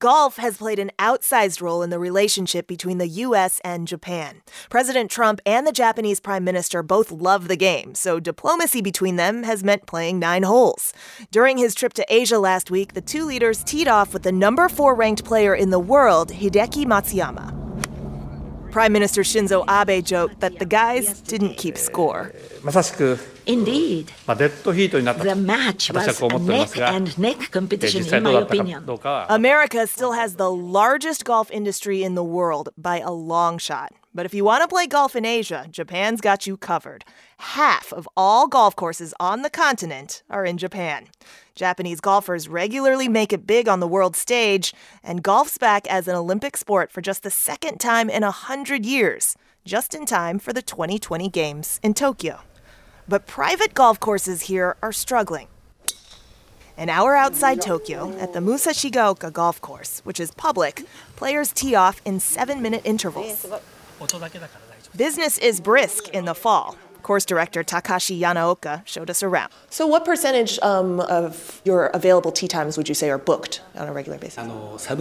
Golf has played an outsized role in the relationship between the U.S. and Japan. President Trump and the Japanese Prime Minister both love the game, so diplomacy between them has meant playing 9 holes. During his trip to Asia last week, the two leaders teed off with the number 4 ranked player in the world, Hideki Matsuyama. Prime Minister Shinzo Abe joked that the guys didn't keep score. Indeed. The match was a neck-and-neck competition, in my opinion. America still has the largest golf industry in the world by a long shot. But if you want to play golf in Asia, Japan's got you covered. Half of all golf courses on the continent are in Japan. Japanese golfers regularly make it big on the world stage, and golf's back as an Olympic sport for just the second time in 100 years, just in time for the 2020 Games in Tokyo. But private golf courses here are struggling. An hour outside Tokyo, at the Musashigaoka Golf Course, which is public, players tee off in 7-minute intervals. Business is brisk in the fall. Course director Takashi Yanaoka showed us around. So what percentage of your available tee times would you say are booked on a regular basis? Of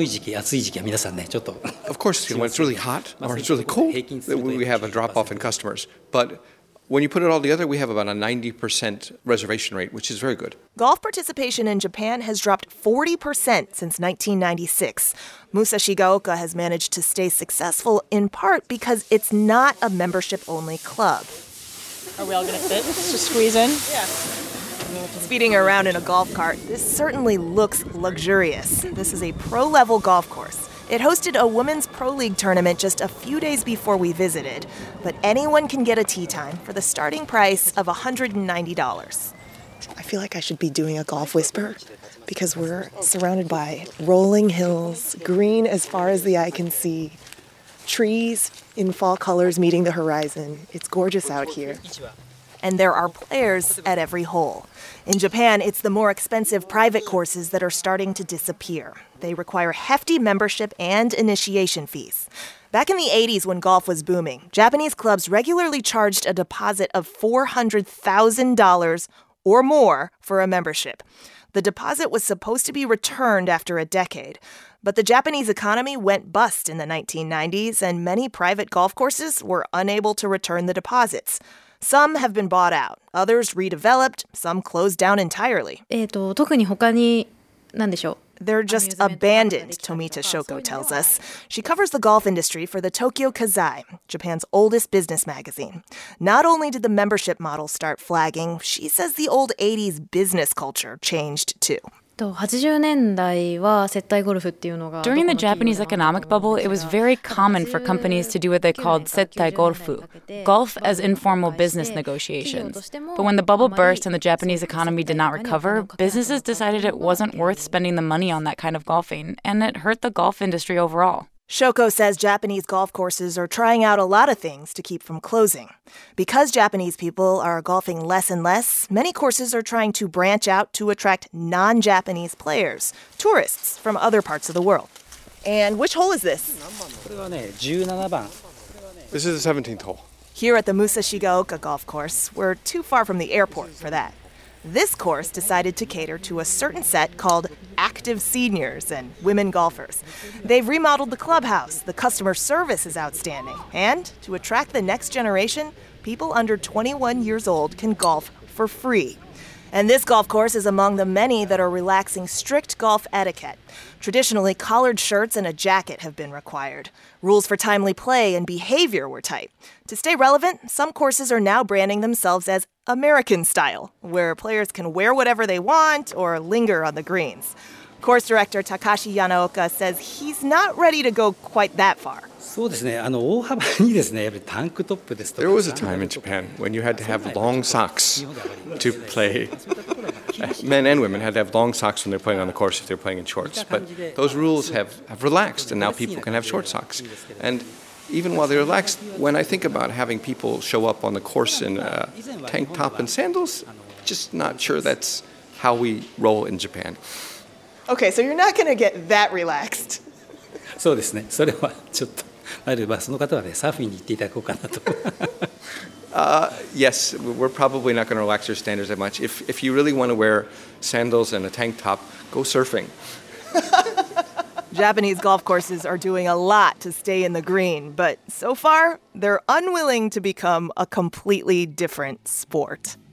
course, when it's really hot or it's really cold, we have a drop-off in customers. But when you put it all together, we have about a 90% reservation rate, which is very good. Golf participation in Japan has dropped 40% since 1996. Musashigaoka has managed to stay successful in part because it's not a membership-only club. Are we all going to fit? Just squeeze in? Yeah. Speeding around in a golf cart, this certainly looks luxurious. This is a pro-level golf course. It hosted a women's pro league tournament just a few days before we visited, but anyone can get a tee time for the starting price of $190. I feel like I should be doing a golf whisper because we're surrounded by rolling hills, green as far as the eye can see, trees in fall colors meeting the horizon. It's gorgeous out here. And there are players at every hole. In Japan, it's the more expensive private courses that are starting to disappear. They require hefty membership and initiation fees. Back in the 80s, when golf was booming, Japanese clubs regularly charged a deposit of $400,000 or more for a membership. The deposit was supposed to be returned after a decade. But the Japanese economy went bust in the 1990s, and many private golf courses were unable to return the deposits. Some have been bought out, others redeveloped, some closed down entirely. 特に他に何でしょう? They're just abandoned, Tomita Shoko tells us. She covers the golf industry for the Tokyo Kazai, Japan's oldest business magazine. Not only did the membership model start flagging, she says the old 80s business culture changed too. During the Japanese economic bubble, it was very common for companies to do what they called settai golfu, golf as informal business negotiations. But when the bubble burst and the Japanese economy did not recover, businesses decided it wasn't worth spending the money on that kind of golfing, and it hurt the golf industry overall. Shoko says Japanese golf courses are trying out a lot of things to keep from closing. Because Japanese people are golfing less and less, many courses are trying to branch out to attract non-Japanese players, tourists from other parts of the world. And which hole is this? This is the 17th hole. Here at the Musashigaoka Golf Course, we're too far from the airport for that. This course decided to cater to a certain set called active seniors and women golfers. They've remodeled the clubhouse, the customer service is outstanding, and to attract the next generation, people under 21 years old can golf for free. And this golf course is among the many that are relaxing strict golf etiquette. Traditionally, collared shirts and a jacket have been required. Rules for timely play and behavior were tight. To stay relevant, some courses are now branding themselves as American style, where players can wear whatever they want or linger on the greens. Course director Takashi Yanaoka says he's not ready to go quite that far. There was a time in Japan when you had to have long socks to play. Men and women had to have long socks when they're playing on the course if they're playing in shorts. But those rules have relaxed, and now people can have short socks. And even while they're relaxed, when I think about having people show up on the course in a tank top and sandals, just not sure that's how we roll in Japan. Okay, so you're not going to get that relaxed. そうですね。それはちょっとその方はねサーフィンに行っていただこうかなと。Yes, we're probably not going to relax your standards that much. If you really want to wear sandals and a tank top, go surfing. Japanese golf courses are doing a lot to stay in the green, but so far, they're unwilling to become a completely different sport.